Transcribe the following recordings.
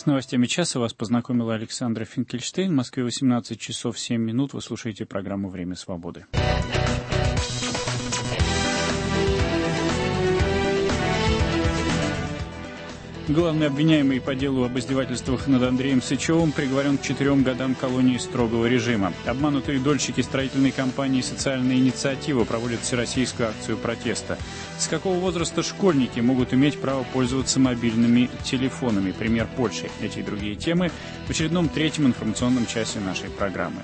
С новостями часа вас познакомила Александра Финкельштейн. В Москве 18 часов 7 минут. Вы слушаете программу «Время свободы». Главный обвиняемый по делу об издевательствах над Андреем Сычевым приговорен к 4 годам колонии строгого режима. Обманутые дольщики строительной компании «Социальная инициатива» проводят всероссийскую акцию протеста. С какого возраста школьники могут иметь право пользоваться мобильными телефонами? Пример Польши. Эти и другие темы в очередном третьем информационном часе нашей программы.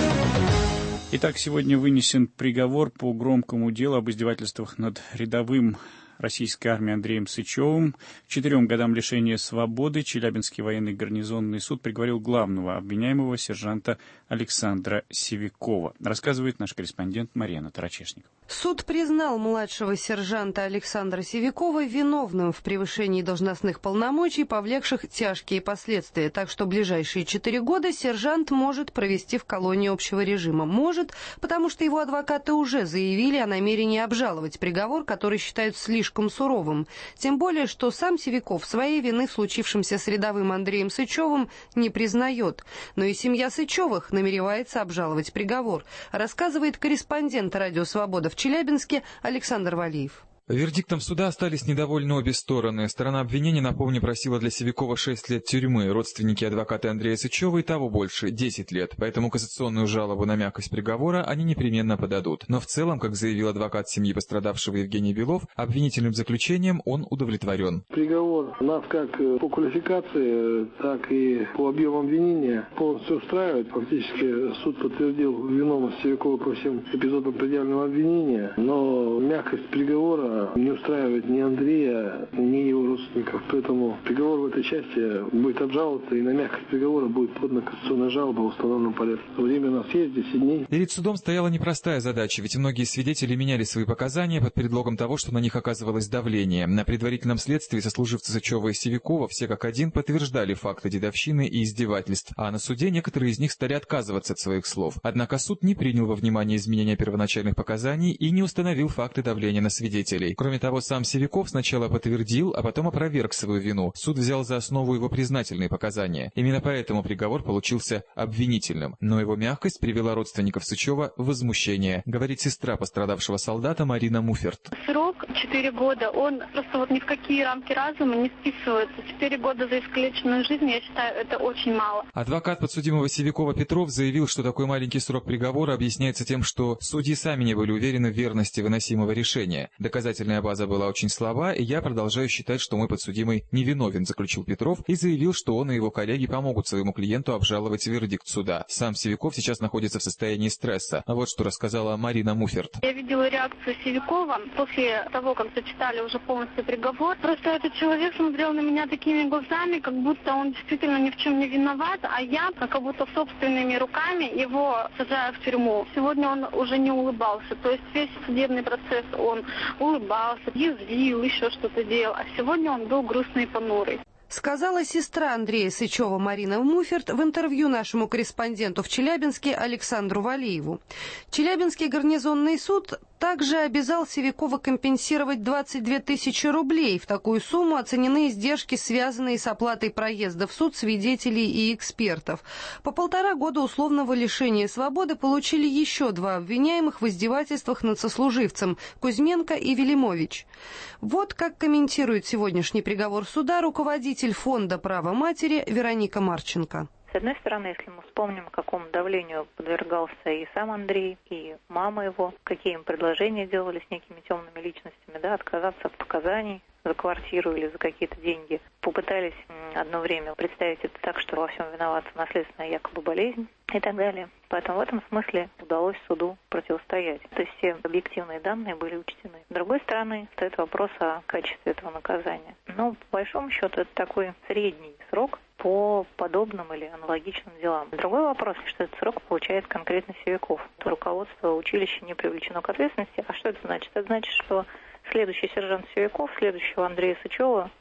Итак, сегодня вынесен приговор по громкому делу об издевательствах над рядовым российской армии Андреем Сычевым. К 4 годам лишения свободы Челябинский военный гарнизонный суд приговорил главного обвиняемого сержанта Александра Севикова. Рассказывает наш корреспондент Марьяна Тарачешникова. Суд признал младшего сержанта Александра Севикова виновным в превышении должностных полномочий, повлекших тяжкие последствия. Так что ближайшие 4 года сержант может провести в колонии общего режима. Может, потому что его адвокаты уже заявили о намерении обжаловать приговор, который считают слишком суровым. Тем более, что сам Севиков своей вины в случившемся с рядовым Андреем Сычевым не признает. Но и семья Сычевых намеревается обжаловать приговор, рассказывает корреспондент «Радио Свобода» в Челябинске Александр Валиев. Вердиктом суда остались недовольны обе стороны. Сторона обвинения, напомню, просила для Севикова 6 лет тюрьмы. Родственники и адвокаты Андрея Сычева и того больше – 10 лет. Поэтому кассационную жалобу на мягкость приговора они непременно подадут. Но в целом, как заявил адвокат семьи пострадавшего Евгений Белов, обвинительным заключением он удовлетворен. Приговор нас как по квалификации, так и по объему обвинения полностью устраивает. Фактически суд подтвердил виновность Севикова по всем эпизодам предъявленного обвинения, но мягкость приговора не устраивает ни Андрея, ни его родственников. Поэтому приговор в этой части будет обжаловаться, и на мягкость приговора будет подана кассационная жалоба в установленном порядке. Время у нас есть 10 дней. Перед судом стояла непростая задача, ведь многие свидетели меняли свои показания под предлогом того, что на них оказывалось давление. На предварительном следствии сослуживцы Сычева и Севикова все как один подтверждали факты дедовщины и издевательств, а на суде некоторые из них стали отказываться от своих слов. Однако суд не принял во внимание изменения первоначальных показаний и не установил факты давления на свидетелей. Кроме того, сам Севиков сначала подтвердил, а потом опроверг свою вину. Суд взял за основу его признательные показания. Именно поэтому приговор получился обвинительным. Но его мягкость привела родственников Сычева в возмущение, говорит сестра пострадавшего солдата Марина Муферт. Срок 4 года, он просто ни в какие рамки разума не вписывается. 4 года за искалеченную жизнь, я считаю, это очень мало. Адвокат подсудимого Севикова Петров заявил, что такой маленький срок приговора объясняется тем, что судьи сами не были уверены в верности выносимого решения. Доказательная база была очень слаба, и я продолжаю считать, что мой подсудимый невиновен, заключил Петров и заявил, что он и его коллеги помогут своему клиенту обжаловать вердикт суда. Сам Севиков сейчас находится в состоянии стресса. Вот что рассказала Марина Муферт. Я видела реакцию Севикова после того, как зачитали уже полностью приговор. Просто этот человек смотрел на меня такими глазами, как будто он действительно ни в чем не виноват, а я как будто собственными руками его сажаю в тюрьму. Сегодня он уже не улыбался, то есть весь судебный процесс он улыбался, язвил, еще что-то делал, а сегодня он был грустный и понурый. Сказала сестра Андрея Сычева Марина Муферт в интервью нашему корреспонденту в Челябинске Александру Валиеву. Челябинский гарнизонный суд также обязал Севикова компенсировать 22 тысячи рублей. В такую сумму оценены издержки, связанные с оплатой проезда в суд свидетелей и экспертов. По 1,5 года условного лишения свободы получили еще 2 обвиняемых в издевательствах над сослуживцем – Кузьменко и Велимович. Вот как комментирует сегодняшний приговор суда руководитель фонда «Право матери» Вероника Марченко. С одной стороны, если мы вспомним, какому давлению подвергался и сам Андрей, и мама его, какие им предложения делали с некими темными личностями, отказаться от показаний за квартиру или за какие-то деньги. Попытались одно время представить это так, что во всем виновата наследственная якобы болезнь и так далее. Поэтому в этом смысле удалось суду противостоять. То есть все объективные данные были учтены. С другой стороны, стоит вопрос о качестве этого наказания. Но по большому счету это такой средний срок по подобным или аналогичным делам. Другой вопрос, что этот срок получает конкретно Севиков. Руководство училища не привлечено к ответственности. А что это значит? Это значит, что следующий сержант Севиков, следующего Андрея Сычева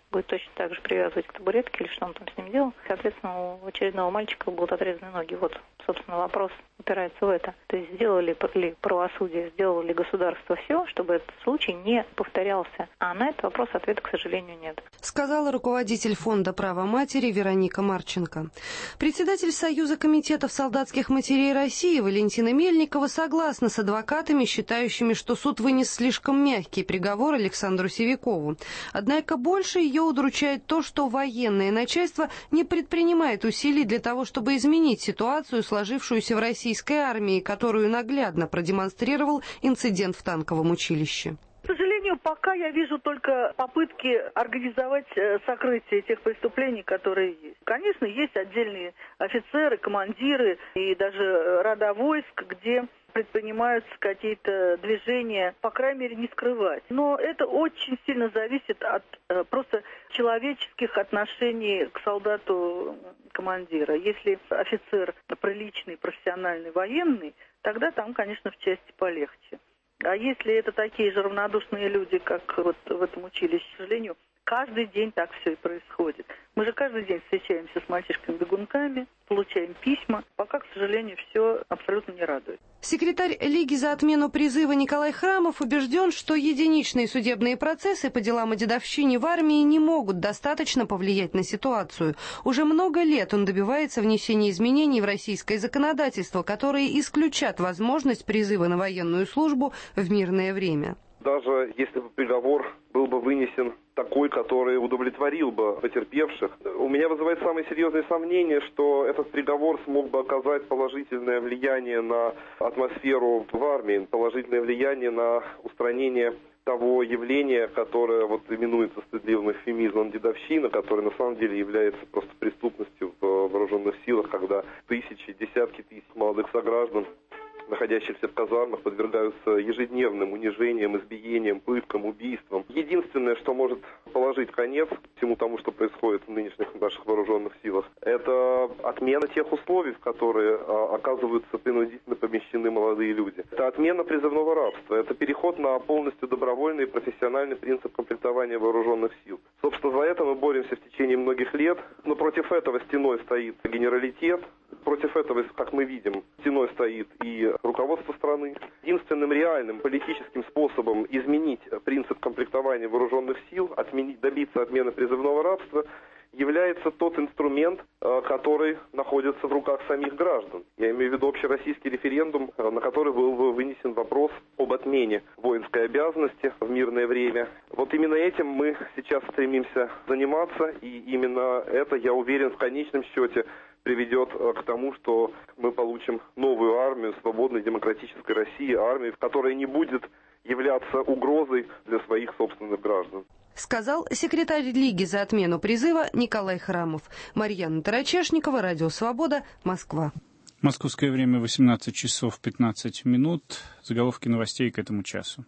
будет точно так же привязывать к табуретке или что он там с ним делал. Соответственно, у очередного мальчика будут отрезаны ноги. Вот, собственно, вопрос упирается в это. То есть сделали ли правосудие, сделало ли государство все, чтобы этот случай не повторялся. А на этот вопрос ответа, к сожалению, нет. Сказала руководитель Фонда права матери Вероника Марченко. Председатель Союза комитетов солдатских матерей России Валентина Мельникова согласна с адвокатами, считающими, что суд вынес слишком мягкий приговор Александру Севикову. Однако больше ее удручает то, что военное начальство не предпринимает усилий для того, чтобы изменить ситуацию, сложившуюся в российской армии, которую наглядно продемонстрировал инцидент в танковом училище. К сожалению, пока я вижу только попытки организовать сокрытие тех преступлений, которые есть. Конечно, есть отдельные офицеры, командиры и даже рода войск, где предпринимаются какие-то движения, по крайней мере, не скрывать. Но это очень сильно зависит от просто человеческих отношений к солдату командира. Если офицер приличный, профессиональный, военный, тогда там, конечно, в части полегче. А если это такие же равнодушные люди, как вот в этом училище, к сожалению, каждый день так все и происходит. Мы же каждый день встречаемся с мальчишками-бегунками, получаем письма. Пока, к сожалению, все абсолютно не радует. Секретарь Лиги за отмену призыва Николай Храмов убежден, что единичные судебные процессы по делам о дедовщине в армии не могут достаточно повлиять на ситуацию. Уже много лет он добивается внесения изменений в российское законодательство, которые исключат возможность призыва на военную службу в мирное время. Даже если бы приговор был бы вынесен такой, который удовлетворил бы потерпевших, у меня вызывает самые серьезные сомнения, что этот приговор смог бы оказать положительное влияние на атмосферу в армии, положительное влияние на устранение того явления, которое вот именуется стыдливым эвфемизмом дедовщина, которое на самом деле является просто преступностью в вооруженных силах, когда тысячи, десятки тысяч молодых сограждан, находящихся в казармах, подвергаются ежедневным унижениям, избиениям, пыткам, убийствам. Единственное, что может положить конец всему тому, что происходит в нынешних наших вооруженных силах, это отмена тех условий, в которые оказываются принудительно помещены молодые люди. Это отмена призывного рабства, это переход на полностью добровольный и профессиональный принцип комплектования вооруженных сил. Собственно, за это мы боремся в течение многих лет, но против этого стеной стоит генералитет, против этого, как мы видим, стеной стоит и руководство страны. Единственным реальным политическим способом изменить принцип комплектования вооруженных сил, добиться отмены призывного рабства, является тот инструмент, который находится в руках самих граждан. Я имею в виду общероссийский референдум, на который был вынесен вопрос об отмене воинской обязанности в мирное время. Вот именно этим мы сейчас стремимся заниматься, и именно это, я уверен, в конечном счете приведет к тому, что мы получим новую армию свободной демократической России, армию, которая не будет являться угрозой для своих собственных граждан. Сказал секретарь Лиги за отмену призыва Николай Храмов. Марьяна Тарачешникова, Радио Свобода, Москва. Московское время 18 часов 15 минут. Заголовки новостей к этому часу.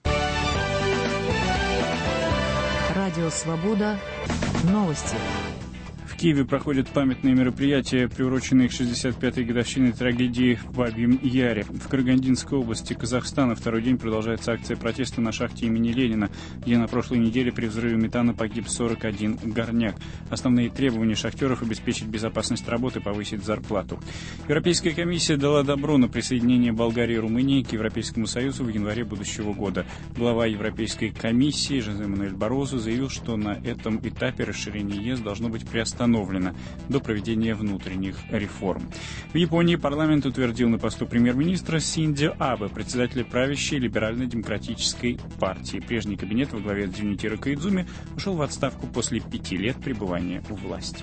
Радио Свобода. Новости. В Киеве проходят памятные мероприятия, приуроченные к 65-й годовщине трагедии в Бабьем Яре. В Карагандинской области Казахстана второй день продолжается акция протеста на шахте имени Ленина, где на прошлой неделе при взрыве метана погиб 41 горняк. Основные требования шахтеров — обеспечить безопасность работы, повысить зарплату. Европейская комиссия дала добро на присоединение Болгарии и Румынии к Европейскому Союзу в январе будущего года. Глава Европейской комиссии Жозе Мануэль Барозу заявил, что на этом этапе расширение ЕС должно быть приостановлено до проведения внутренних реформ. В Японии парламент утвердил на посту премьер-министра Синдзо Абе, председателя правящей либерально-демократической партии. Прежний кабинет во главе с Дзюнитиро Коидзуми ушел в отставку после 5 лет пребывания у власти.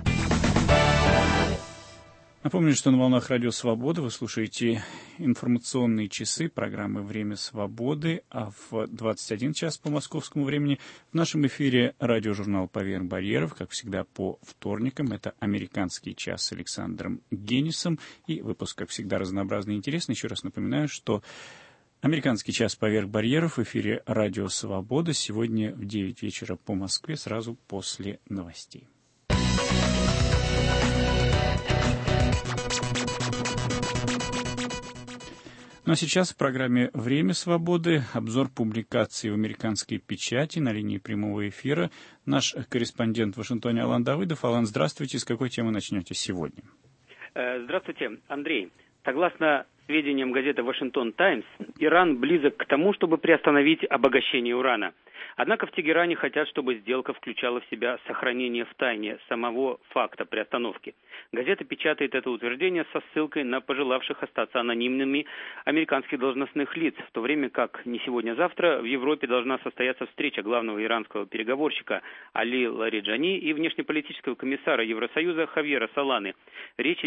Напомню, что на волнах Радио Свобода вы слушаете информационные часы программы «Время свободы», а в 21 час по московскому времени в нашем эфире радиожурнал «Поверх барьеров», как всегда, по вторникам. Это «Американский час» с Александром Генисом. И выпуск, как всегда, разнообразный и интересный. Еще раз напоминаю, что «Американский час. Поверх барьеров» в эфире Радио Свобода сегодня в 9 вечера по Москве, сразу после новостей. Ну а сейчас в программе «Время свободы» обзор публикаций в американской печати. На линии прямого эфира наш корреспондент в Вашингтоне Алан Давыдов. Алан, здравствуйте. С какой темы начнете сегодня? Здравствуйте, Андрей. Согласно сведениям газеты «Вашингтон Таймс», Иран близок к тому, чтобы приостановить обогащение урана. Однако в Тегеране хотят, чтобы сделка включала в себя сохранение в тайне самого факта приостановки. Газета печатает это утверждение со ссылкой на пожелавших остаться анонимными американских должностных лиц, в то время как не сегодня-завтра в Европе должна состояться встреча главного иранского переговорщика Али Лариджани и внешнеполитического комиссара Евросоюза Хавьера Соланы. Речь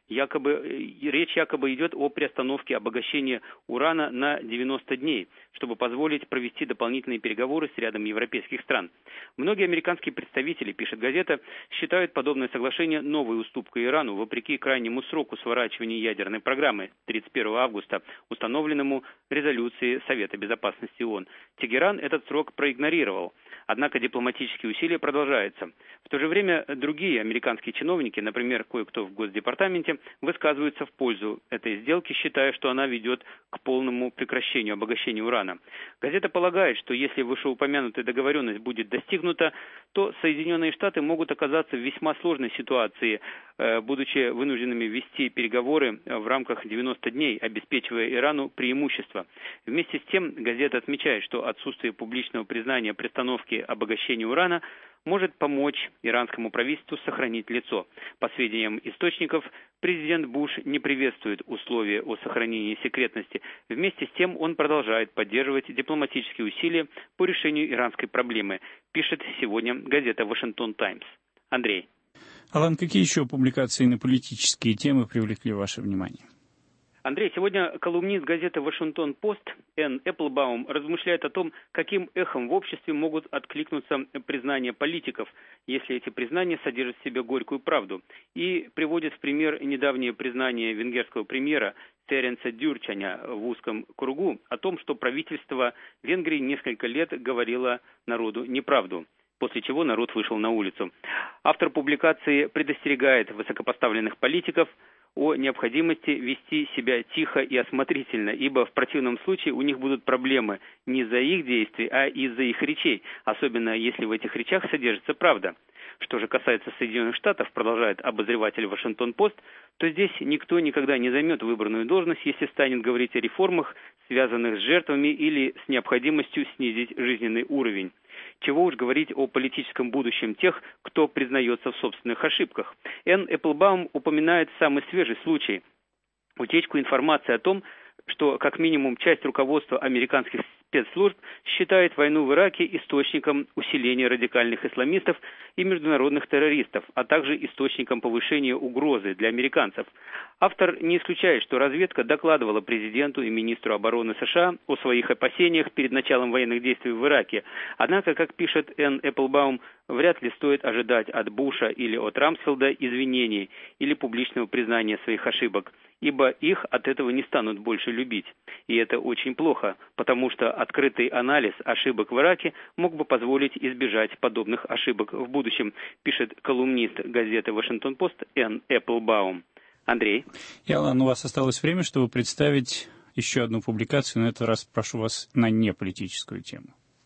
якобы идет о приостановке обогащения урана на 90 дней, чтобы позволить провести дополнительные переговоры с рядом европейских стран. Многие американские представители, пишет газета, считают подобное соглашение новой уступкой Ирану, вопреки крайнему сроку сворачивания ядерной программы 31 августа, установленному резолюцией Совета Безопасности ООН. Тегеран этот срок проигнорировал. Однако дипломатические усилия продолжаются. В то же время другие американские чиновники, например, кое-кто в Госдепартаменте, высказываются в пользу этой сделки, считая, что она ведет к полному прекращению обогащения урана. Газета полагает, что если вышеупомянутая договоренность будет достигнута, то Соединенные Штаты могут оказаться в весьма сложной ситуации, будучи вынужденными вести переговоры в рамках 90 дней, обеспечивая Ирану преимущество. Вместе с тем, газета отмечает, что отсутствие публичного признания приостановки обогащения урана может помочь иранскому правительству сохранить лицо. По сведениям источников, президент Буш не приветствует условия о сохранении секретности. Вместе с тем он продолжает поддерживать дипломатические усилия по решению иранской проблемы, пишет сегодня газета «Вашингтон Таймс». Андрей. Алан, какие еще публикации на политические темы привлекли ваше внимание? Андрей, сегодня колумнист газеты «Вашингтон-Пост» Энн Эпплбаум размышляет о том, каким эхом в обществе могут откликнуться признания политиков, если эти признания содержат в себе горькую правду, и приводит в пример недавнее признание венгерского премьера Теренца Дюрчаня в узком кругу о том, что правительство Венгрии несколько лет говорило народу неправду, после чего народ вышел на улицу. Автор публикации предостерегает высокопоставленных политиков о необходимости вести себя тихо и осмотрительно, ибо в противном случае у них будут проблемы не из-за их действий, а из-за их речей, особенно если в этих речах содержится правда. Что же касается Соединенных Штатов, продолжает обозреватель «Вашингтон-Пост», то здесь никто никогда не займет выбранную должность, если станет говорить о реформах, связанных с жертвами или с необходимостью снизить жизненный уровень. Чего уж говорить о политическом будущем тех, кто признается в собственных ошибках. Энн Эпплбаум упоминает самый свежий случай – утечку информации о том, что как минимум часть руководства американских спецслужб считает войну в Ираке источником усиления радикальных исламистов и международных террористов, а также источником повышения угрозы для американцев. Автор не исключает, что разведка докладывала президенту и министру обороны США о своих опасениях перед началом военных действий в Ираке. Однако, как пишет Энн Эпплбаум, вряд ли стоит ожидать от Буша или от Рамсфелда извинений или публичного признания своих ошибок, ибо их от этого не станут больше любить. И это очень плохо, потому что открытый анализ ошибок в Ираке мог бы позволить избежать подобных ошибок в будущем, пишет колумнист газеты «Вашингтон-Пост» Энн Эпплбаум. Андрей. И, Алан, у вас осталось время, чтобы представить еще одну публикацию, на этот раз прошу вас на неполитическую тему.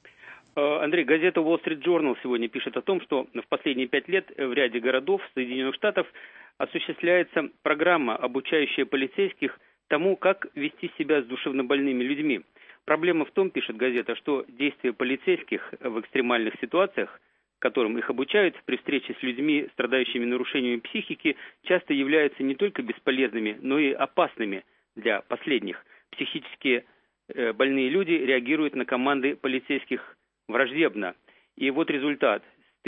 Андрей, газета Wall Street Journal сегодня пишет о том, что в последние 5 лет в ряде городов Соединенных Штатов осуществляется программа, обучающая полицейских тому, как вести себя с душевнобольными людьми. Проблема в том, пишет газета, что действия полицейских в экстремальных ситуациях, которым их обучают при встрече с людьми, страдающими нарушениями психики, часто являются не только бесполезными, но и опасными для последних. Психически больные люди реагируют на команды полицейских враждебно. И вот результат. С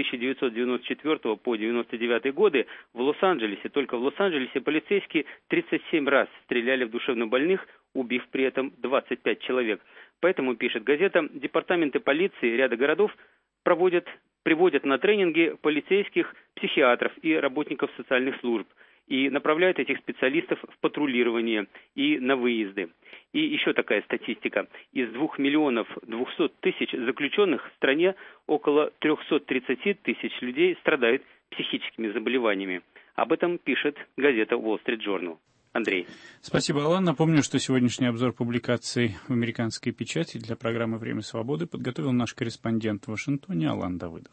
1994 по 1999 годы в Лос-Анджелесе, только в Лос-Анджелесе полицейские 37 раз стреляли в душевнобольных, убив при этом 25 человек. Поэтому, пишет газета, департаменты полиции ряда городов приводят на тренинги полицейских, психиатров и работников социальных служб и направляют этих специалистов в патрулирование и на выезды. И еще такая статистика. Из 2 миллионов 200 тысяч заключенных в стране около 330 тысяч людей страдают психическими заболеваниями. Об этом пишет газета Wall Street Journal. Андрей. Спасибо, Алан. Напомню, что сегодняшний обзор публикаций в американской печати для программы «Время свободы» подготовил наш корреспондент в Вашингтоне Алан Давыдов.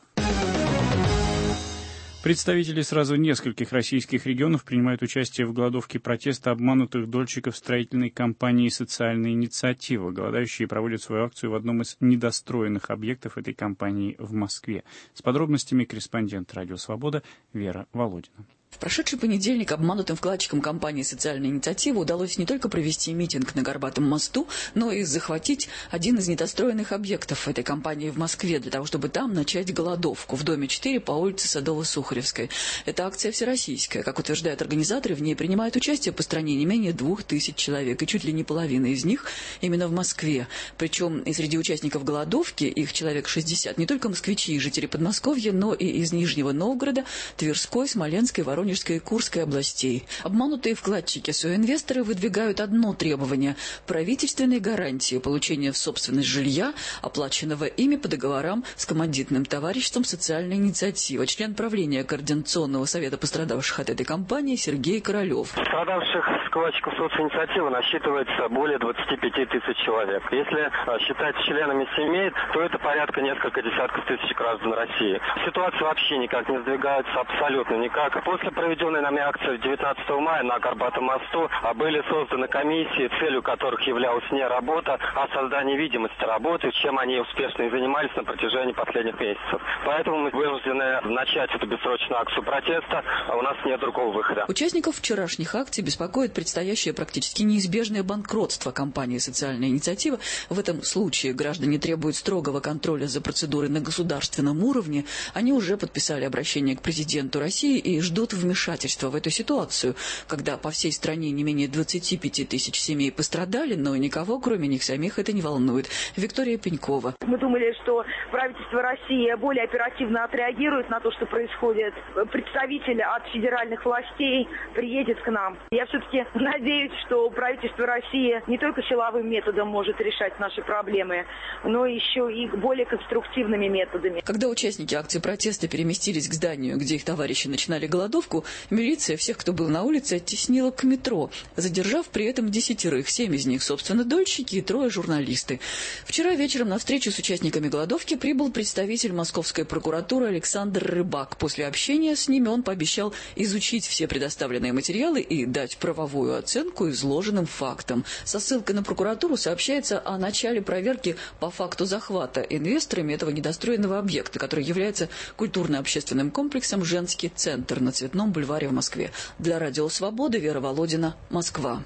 Представители сразу нескольких российских регионов принимают участие в голодовке протеста обманутых дольщиков строительной компании «Социальная инициатива». Голодающие проводят свою акцию в одном из недостроенных объектов этой компании в Москве. С подробностями корреспондент «Радио Свобода» Вера Володина. В прошедший понедельник обманутым вкладчикам компании «Социальная инициатива» удалось не только провести митинг на Горбатом мосту, но и захватить один из недостроенных объектов этой компании в Москве для того, чтобы там начать голодовку в доме 4 по улице Садово-Сухаревской. Эта акция всероссийская. Как утверждают организаторы, в ней принимают участие по стране не менее 2000 человек, и чуть ли не половина из них именно в Москве. Причем и среди участников голодовки, их человек 60, не только москвичи и жители Подмосковья, но и из Нижнего Новгорода, Тверской, Смоленской, Воронежской и Курской областей. Обманутые вкладчики, соинвесторы выдвигают одно требование – правительственной гарантии получения в собственность жилья, оплаченного ими по договорам с командитным товариществом «Социальная инициатива». Член правления Координационного совета пострадавших от этой компании Сергей Королев. Пострадавших вкладчиков социинициативы насчитывается более 25 тысяч человек. Если считать членами семей, то это порядка несколько десятков тысяч граждан России. Ситуация вообще никак не сдвигается, абсолютно никак. После проведенной нами акции 19 мая на Горбатом мосту были созданы комиссии, целью которых являлась не работа, а создание видимости работы, чем они успешно и занимались на протяжении последних месяцев. Поэтому мы вынуждены начать эту бессрочную акцию протеста, а у нас нет другого выхода. Участников вчерашних акций беспокоит предстоящее практически неизбежное банкротство компании «Социальная инициатива». В этом случае граждане требуют строгого контроля за процедурой на государственном уровне. Они уже подписали обращение к президенту России и ждут вмешательства в эту ситуацию, когда по всей стране не менее 25 тысяч семей пострадали, но никого, кроме них самих, это не волнует. Виктория Пенькова. Мы думали, что правительство России более оперативно отреагирует на то, что происходит. Представитель от федеральных властей приедет к нам. Я все-таки надеюсь, что правительство России не только силовым методом может решать наши проблемы, но еще и более конструктивными методами. Когда участники акции протеста переместились к зданию, где их товарищи начинали голодовку, милиция всех, кто был на улице, оттеснила к метро, задержав при этом 10. 7 из них, собственно, дольщики и 3 журналисты. Вчера вечером на встречу с участниками голодовки прибыл представитель Московской прокуратуры Александр Рыбак. После общения с ними он пообещал изучить все предоставленные материалы и дать правовую оценку изложенным фактам. Со ссылкой на прокуратуру сообщается о начале проверки по факту захвата инвесторами этого недостроенного объекта, который является культурно-общественным комплексом «Женский центр» на Цветном бульваре в Москве. Для Радио Свобода Вера Володина, Москва.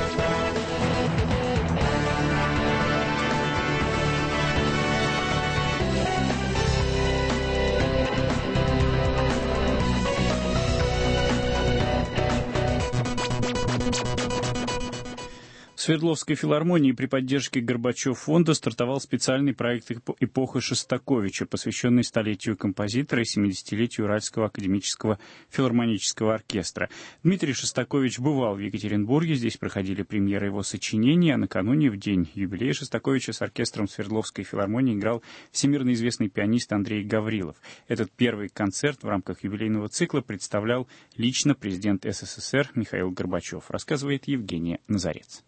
В Свердловской филармонии при поддержке Горбачев-фонда стартовал специальный проект «Эпоха Шостаковича», посвященный столетию композитора и 70-летию Уральского академического филармонического оркестра. Дмитрий Шостакович бывал в Екатеринбурге, здесь проходили премьеры его сочинений, а накануне, в день юбилея Шостаковича, с оркестром Свердловской филармонии играл всемирно известный пианист Андрей Гаврилов. Этот первый концерт в рамках юбилейного цикла представлял лично президент СССР Михаил Горбачев, рассказывает Евгения Назарец.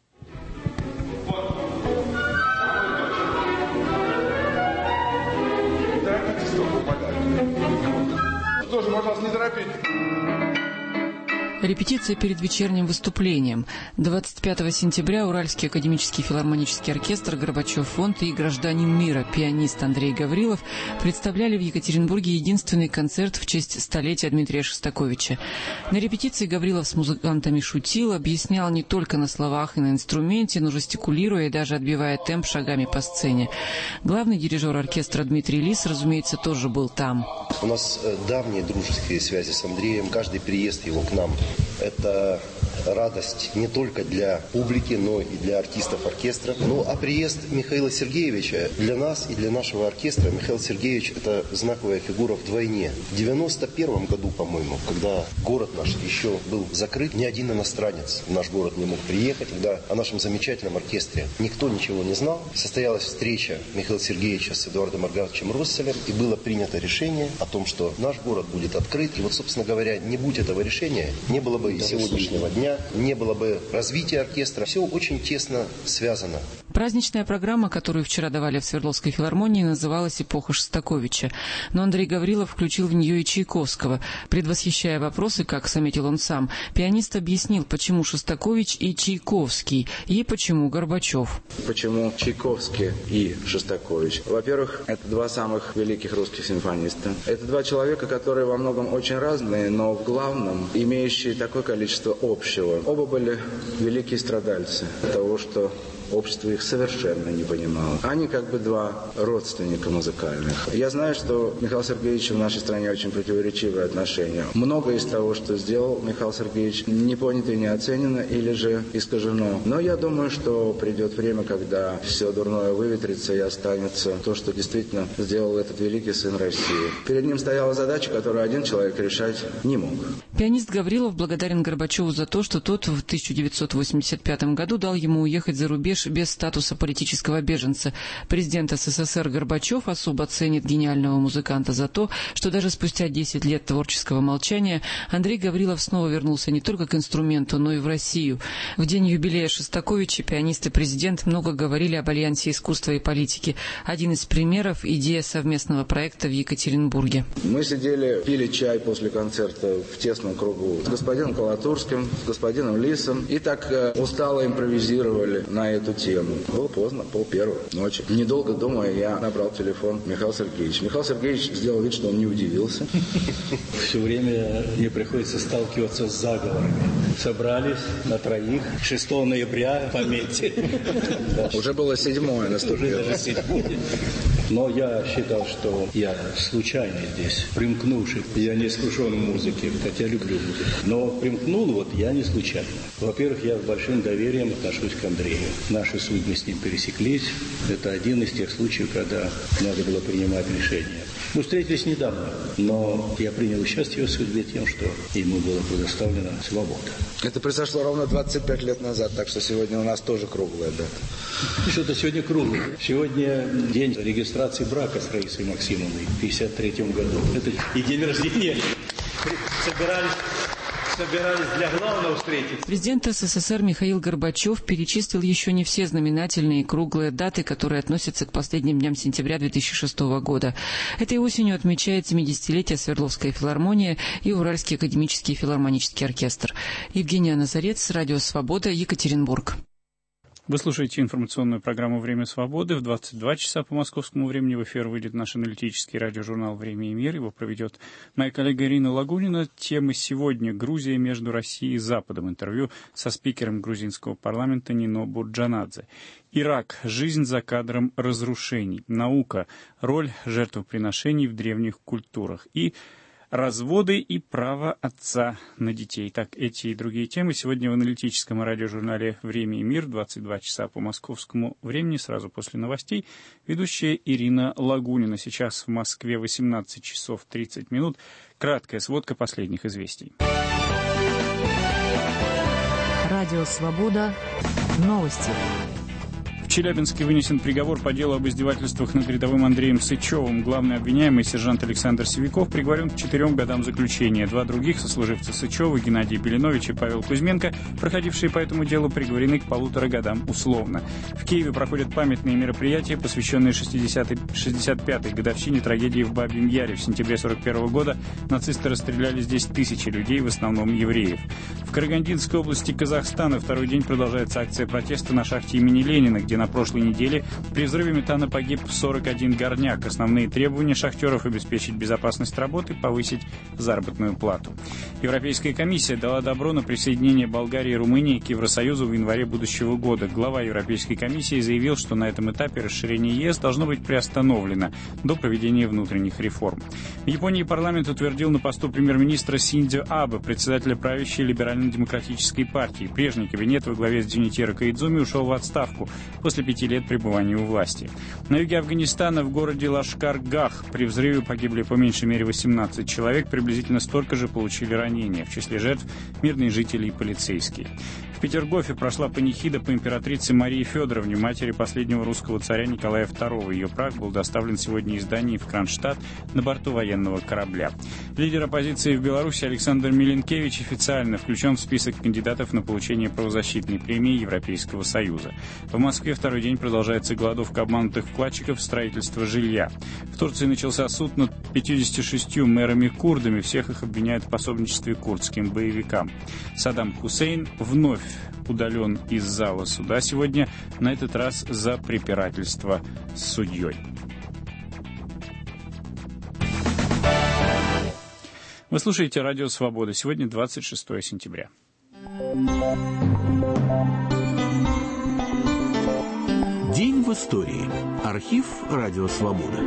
Тоже, пожалуйста, не торопитесь. Репетиция перед вечерним выступлением. 25 сентября Уральский академический филармонический оркестр, Горбачев-фонд и гражданин мира, пианист Андрей Гаврилов, представляли в Екатеринбурге единственный концерт в честь столетия Дмитрия Шостаковича. На репетиции Гаврилов с музыкантами шутил, объяснял не только на словах и на инструменте, но жестикулируя и даже отбивая темп шагами по сцене. Главный дирижер оркестра Дмитрий Лис, разумеется, тоже был там. У нас давние дружеские связи с Андреем. Каждый приезд его к нам – это радость не только для публики, но и для артистов оркестра. Ну а приезд Михаила Сергеевича для нас и для нашего оркестра, Михаил Сергеевич – это знаковая фигура вдвойне. В 91 году, по-моему, когда город наш еще был закрыт, ни один иностранец в наш город не мог приехать, когда о нашем замечательном оркестре никто ничего не знал. Состоялась встреча Михаила Сергеевича с Эдуардом Аргадовичем Росселем, и было принято решение о том, что наш город будет открыт. И вот, собственно говоря, не будь этого решения, не было бы и сегодняшнего дня, дня не было бы развития оркестра. Все очень тесно связано. Праздничная программа, которую вчера давали в Свердловской филармонии, называлась «Эпоха Шостаковича». Но Андрей Гаврилов включил в нее и Чайковского. Предвосхищая вопросы, как заметил он сам, пианист объяснил, почему Шостакович и Чайковский, и почему Горбачев. Почему Чайковский и Шостакович? Во-первых, это два самых великих русских симфониста. Это два человека, которые во многом очень разные, но в главном имеющие такое количество общего. Оба были великие страдальцы того, что общество их совершенно не понимало. Они как бы два родственника музыкальных. Я знаю, что Михаил Сергеевич в нашей стране очень противоречивые отношения. Многое из того, что сделал Михаил Сергеевич, не понято и не оценено или же искажено. Но я думаю, что придет время, когда все дурное выветрится и останется то, что действительно сделал этот великий сын России. Перед ним стояла задача, которую один человек решать не мог. Пианист Гаврилов благодарен Горбачеву за то, что тот в 1985 году дал ему уехать за рубеж без статуса политического беженца. Президент СССР Горбачев особо ценит гениального музыканта за то, что даже спустя 10 лет творческого молчания Андрей Гаврилов снова вернулся не только к инструменту, но и в Россию. В день юбилея Шостаковича пианист и президент много говорили об альянсе искусства и политики. Один из примеров – идея совместного проекта в Екатеринбурге. Мы сидели, пили чай после концерта в тесном кругу с господином Колотурским, с господином Лисом и так устало импровизировали на эту тему. Было поздно, 1:30 ночи. Недолго думая, я набрал телефон Михаила Сергеевича. Михаил Сергеевич сделал вид, что он не удивился. Все время мне приходится сталкиваться с заговорами. Собрались на троих. 6 ноября, пометьте. Уже было 7-е наступило. Но я считал, что я случайно здесь, примкнувший. Я не искушен в музыке, хотя люблю музыку. Но примкнул вот я не случайно. Во-первых, я с большим доверием отношусь к Андрею. Наши судьбы с ним пересеклись. Это один из тех случаев, когда надо было принимать решение. Мы встретились недавно, но я принял участие в судьбе тем, что ему была предоставлена свобода. Это произошло ровно 25 лет назад, так что сегодня у нас тоже круглая дата. Что-то сегодня круглое. Сегодня день регистрации брака с Раисой Максимовной в 1953 году. Это и день рождения. Собирались для главного встретиться. Президент СССР Михаил Горбачев перечислил еще не все знаменательные круглые даты, которые относятся к последним дням сентября 2006 года. Этой осенью отмечает 70-летие Свердловская филармония и Уральский академический филармонический оркестр. Евгения Назарец, Радио Свобода, Екатеринбург. Вы слушаете информационную программу «Время свободы». В 22 часа по московскому времени в эфир выйдет наш аналитический радиожурнал «Время и мир». Его проведет моя коллега Ирина Лагунина. Тема сегодня – Грузия между Россией и Западом. Интервью со спикером грузинского парламента Нино Бурджанадзе. Ирак. Жизнь за кадром разрушений. Наука. Роль жертвоприношений в древних культурах. И разводы и право отца на детей. Так, эти и другие темы сегодня в аналитическом радиожурнале «Время и мир» 22 часа по московскому времени, сразу после новостей. Ведущая Ирина Лагунина. Сейчас в Москве 18 часов 30 минут. Краткая сводка последних известий. Радио «Свобода». Новости. В Челябинске вынесен приговор по делу об издевательствах над рядовым Андреем Сычевым. Главный обвиняемый, сержант Александр Севиков, приговорен к 4 годам заключения. 2 других сослуживца Сычева, Геннадий Белинович и Павел Кузьменко, проходившие по этому делу, приговорены к 1,5 годам условно. В Киеве проходят памятные мероприятия, посвященные 65-й годовщине трагедии в Бабьем Яре. В сентябре 1941 года нацисты расстреляли здесь тысячи людей, в основном евреев. В Карагандинской области Казахстана второй день продолжается акция протеста на шахте имени Ленина, где на прошлой неделе при взрыве метана погиб 41 горняк. Основные требования шахтеров – обеспечить безопасность работы, повысить заработную плату. Европейская комиссия дала добро на присоединение Болгарии и Румынии к Евросоюзу в январе будущего года. Глава Европейской комиссии заявил, что на этом этапе расширение ЕС должно быть приостановлено до проведения внутренних реформ. В Японии парламент утвердил на посту премьер-министра Синдзо Абе, председателя правящей либерально-демократической партии. Прежний кабинет во главе с Джунитиро Коидзуми ушел в отставку после 5 лет пребывания у власти. На юге Афганистана в городе Лашкар-Гах при взрыве погибли по меньшей мере 18 человек, приблизительно столько же получили ранения ранения. В числе жертв мирные жители и полицейские. В Петергофе прошла панихида по императрице Марии Федоровне, матери последнего русского царя Николая II. Ее прах был доставлен сегодня из Дании в Кронштадт на борту военного корабля. Лидер оппозиции в Беларуси Александр Миленкевич официально включен в список кандидатов на получение правозащитной премии Европейского Союза. В Москве второй день продолжается голодовка обманутых вкладчиков в строительство жилья. В Турции начался суд над 56 мэрами-курдами. Всех их обвиняют в пособничестве курдским боевикам. Саддам Хусейн вновь удален из зала суда сегодня, на этот раз за препирательство с судьей. Вы слушаете «Радио Свобода». Сегодня 26 сентября. День в истории. Архив «Радио Свобода».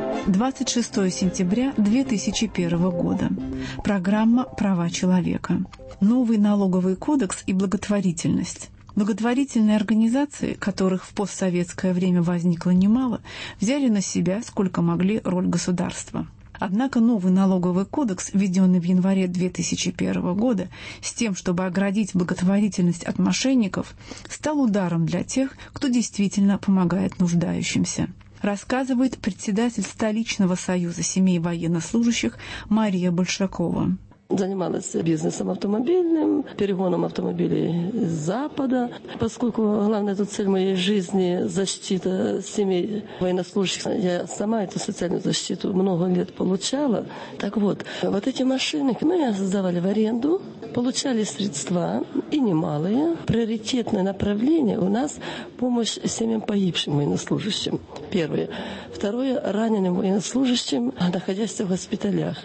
26 сентября 2001 года. Программа «Права человека». Новый налоговый кодекс и благотворительность. Благотворительные организации, которых в постсоветское время возникло немало, взяли на себя, сколько могли, роль государства. Однако новый налоговый кодекс, введенный в январе 2001 года, с тем, чтобы оградить благотворительность от мошенников, стал ударом для тех, кто действительно помогает нуждающимся. Рассказывает председатель столичного союза семей военнослужащих Мария Большакова. Занималась бизнесом автомобильным, перегоном автомобилей с Запада. Поскольку главная цель моей жизни – защита семей военнослужащих, я сама эту социальную защиту много лет получала. Так вот эти машины мы сдавали в аренду, получали средства, и немалые. Приоритетное направление у нас – помощь семьям погибшим военнослужащим. Первое. Второе – раненым военнослужащим, находящимся в госпиталях.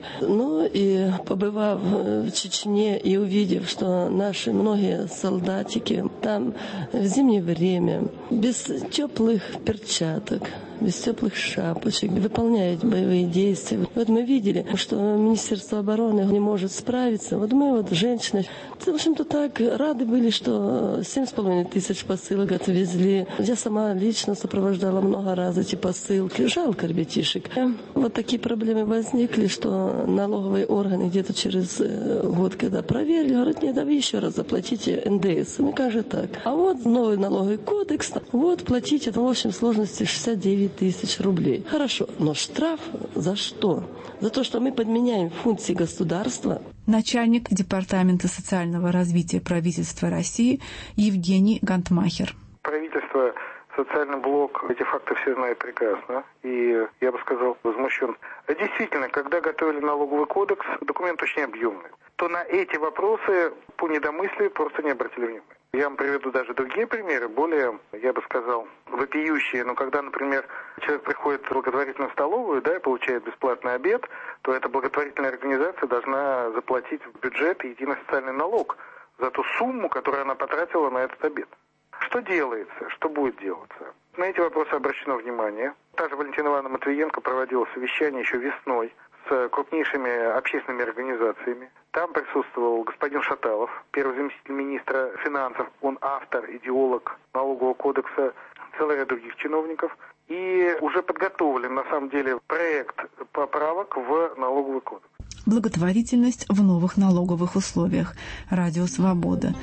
И побывав в Чечне и увидев, что наши многие солдатики там в зимнее время без теплых перчаток, без теплых шапочек выполняют боевые действия. Мы видели, что Министерство обороны не может справиться. Мы, женщины, в общем-то, так рады были, что 7,5 тысяч посылок отвезли. Я сама лично сопровождала много раз эти посылки. Жалко ребятишек. Такие проблемы возникли, что налоговые органы где-то через год, когда проверили, говорят: нет, вы еще раз заплатите НДС. Как же так? А новый налоговый кодекс, платите в общей сложности 69 тысяч рублей. Хорошо, но штраф за что? За то, что мы подменяем функции государства. Начальник Департамента социального развития правительства России Евгений Гантмахер. Правительство, социальный блок эти факты все знает прекрасно. И, я бы сказал, возмущен. Действительно, когда готовили налоговый кодекс, документ очень объемный, то на эти вопросы по недомыслию просто не обратили внимания. Я вам приведу даже другие примеры, более, я бы сказал, вопиющие. Но когда, например, человек приходит в благотворительную столовую, и получает бесплатный обед, то эта благотворительная организация должна заплатить в бюджет единый социальный налог за ту сумму, которую она потратила на этот обед. Что делается? Что будет делаться? На эти вопросы обращено внимание. Та же Валентина Ивановна Матвиенко проводила совещание еще весной с крупнейшими общественными организациями. Там присутствовал господин Шаталов, первый заместитель министра финансов. Он автор, идеолог налогового кодекса, целый ряд других чиновников. И уже подготовлен, на самом деле, проект поправок в налоговый кодекс. Благотворительность в новых налоговых условиях. Радио Свобода.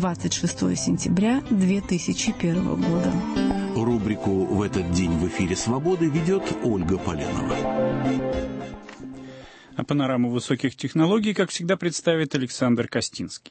26 сентября 2001 года. Рубрику «В этот день в эфире Свободы» ведет Ольга Поленова. А панораму высоких технологий, как всегда, представит Александр Костинский.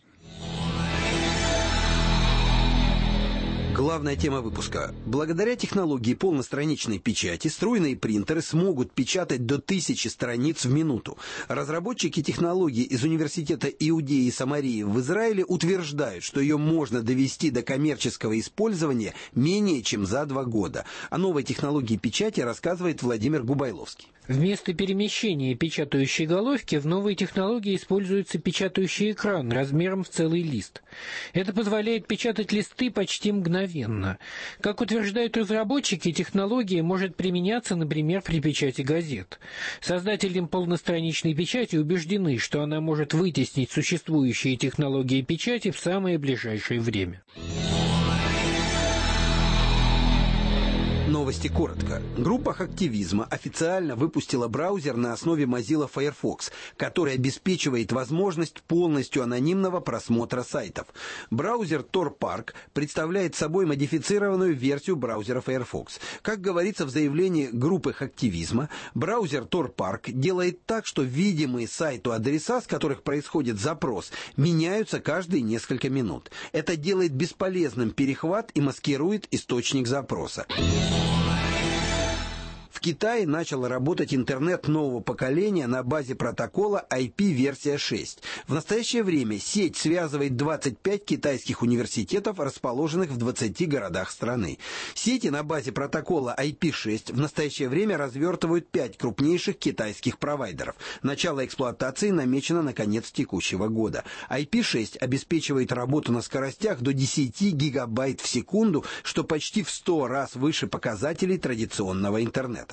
Главная тема выпуска. Благодаря технологии полностраничной печати струйные принтеры смогут печатать до 1000 страниц в минуту. Разработчики технологии из Университета Иудеи и Самарии в Израиле утверждают, что ее можно довести до коммерческого использования менее чем за 2 года. О новой технологии печати рассказывает Владимир Губайловский. Вместо перемещения печатающей головки в новой технологии используется печатающий экран размером в целый лист. Это позволяет печатать листы почти мгновенно. Как утверждают разработчики, технология может применяться, например, при печати газет. Создатели полностраничной печати убеждены, что она может вытеснить существующие технологии печати в самое ближайшее время. Новости коротко. Группа «Хактивизма» официально выпустила браузер на основе Mozilla Firefox, который обеспечивает возможность полностью анонимного просмотра сайтов. Браузер Tor Park представляет собой модифицированную версию браузера Firefox. Как говорится в заявлении группы «Хактивизма», браузер Tor Park делает так, что видимые сайту адреса, с которых происходит запрос, меняются каждые несколько минут. Это делает бесполезным перехват и маскирует источник запроса. В Китае начал работать интернет нового поколения на базе протокола IP-версия 6. В настоящее время сеть связывает 25 китайских университетов, расположенных в 20 городах страны. Сети на базе протокола IP-6 в настоящее время развертывают 5 крупнейших китайских провайдеров. Начало эксплуатации намечено на конец текущего года. IP-6 обеспечивает работу на скоростях до 10 гигабайт в секунду, что почти в 100 раз выше показателей традиционного интернета.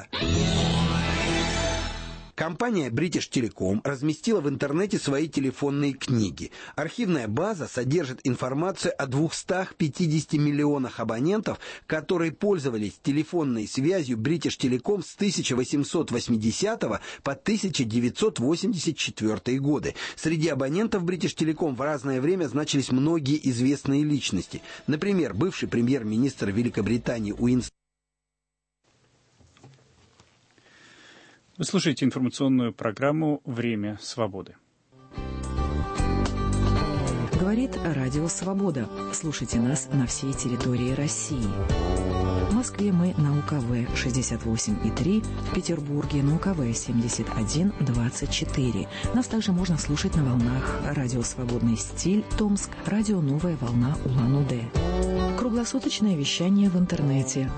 Компания British Telecom разместила в интернете свои телефонные книги. Архивная база содержит информацию о 250 миллионах абонентов, которые пользовались телефонной связью British Telecom с 1880 по 1984 годы. Среди абонентов British Telecom в разное время значились многие известные личности. Например, бывший премьер-министр Великобритании Уинстон. Вы слушаете информационную программу «Время свободы». Говорит Радио Свобода. Слушайте нас на всей территории России. В Москве мы на УКВ 68,3, в Петербурге на УКВ 71,24. Нас также можно слушать на волнах Радио Свободный стиль Томск, Радио Новая волна Улан-Удэ. Круглосуточное вещание в интернете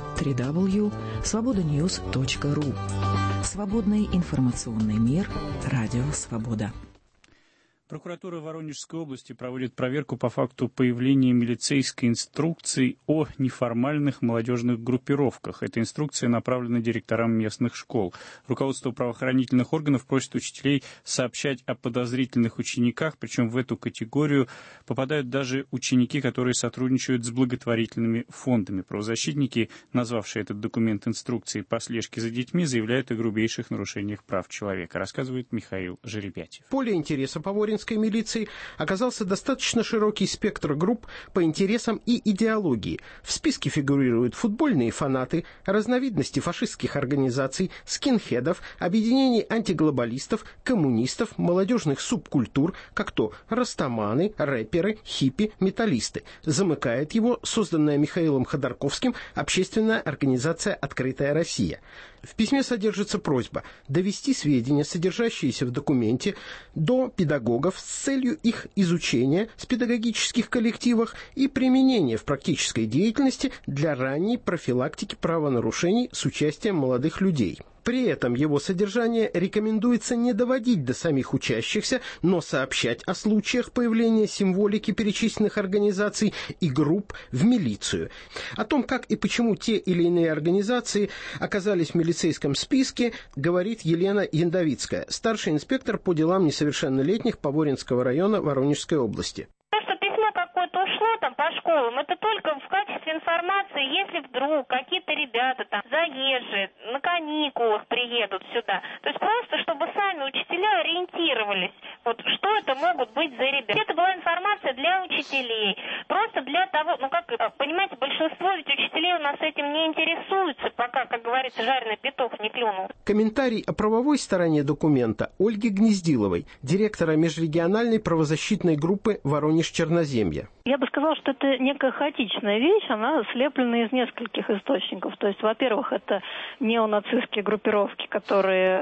www.svobodanews.ru. Свободный информационный мир. Радио Свобода. Прокуратура Воронежской области проводит проверку по факту появления милицейской инструкции о неформальных молодежных группировках. Эта инструкция направлена директорам местных школ. Руководство правоохранительных органов просит учителей сообщать о подозрительных учениках, причем в эту категорию попадают даже ученики, которые сотрудничают с благотворительными фондами. Правозащитники, назвавшие этот документ инструкцией по слежке за детьми, заявляют о грубейших нарушениях прав человека, рассказывает Михаил Жеребятев. Поле интереса по Воронежской милиции оказался достаточно широкий спектр групп по интересам и идеологии. В списке фигурируют футбольные фанаты, разновидности фашистских организаций, скинхедов, объединений антиглобалистов, коммунистов, молодежных субкультур, как то растаманы, рэперы, хиппи, металлисты. Замыкает его созданная Михаилом Ходорковским общественная организация «Открытая Россия». В письме содержится просьба довести сведения, содержащиеся в документе, до педагогов с целью их изучения в педагогических коллективах и применения в практической деятельности для ранней профилактики правонарушений с участием молодых людей. При этом его содержание рекомендуется не доводить до самих учащихся, но сообщать о случаях появления символики перечисленных организаций и групп в милицию. О том, как и почему те или иные организации оказались в милицейском списке, говорит Елена Яндовицкая, старший инспектор по делам несовершеннолетних Поворинского района Воронежской области. Какое-то ушло там по школам, это только в качестве информации, если вдруг какие-то ребята там заезжие, на каникулах приедут сюда. То есть просто, чтобы сами учителя ориентировались, вот что это могут быть за ребята. Это была информация для учителей, просто для того, ну как, понимаете, большинство ведь учителей у нас этим не интересуются, пока, как говорится, жареный петух не клюнул. Комментарий о правовой стороне документа Ольги Гнездиловой, директора межрегиональной правозащитной группы «Воронеж-Черноземье». Я бы сказала, что это некая хаотичная вещь, она слеплена из нескольких источников. То есть, во-первых, это неонацистские группировки, которые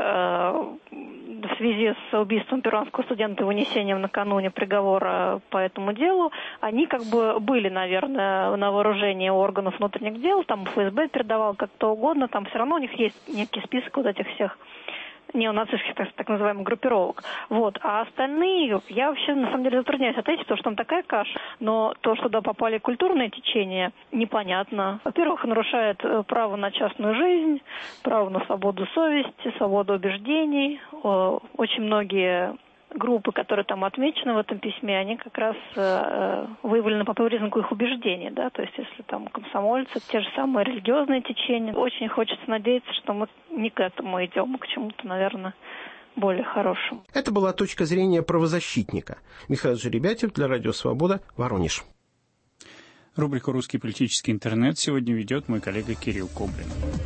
в связи с убийством перуанского студента и вынесением накануне приговора по этому делу, они как бы были, наверное, на вооружении органов внутренних дел, там ФСБ передавал как-то угодно, там все равно у них есть некий список вот этих всех неонацистских, так называемых, группировок. Вот. А остальные, я вообще, на самом деле, затрудняюсь ответить, потому что там такая каша. Но то, что туда попали культурные течения, непонятно. Во-первых, нарушает право на частную жизнь, право на свободу совести, свободу убеждений. Очень многие группы, которые там отмечены в этом письме, они как раз выявлены по признаку их убеждений, да, то есть если там комсомольцы, те же самые религиозные течения. Очень хочется надеяться, что мы не к этому идем, а к чему-то, наверное, более хорошему. Это была точка зрения правозащитника. Михаил Жеребятев для Радио Свобода, Воронеж. Рубрику «Русский политический интернет» сегодня ведет мой коллега Кирилл Коблин.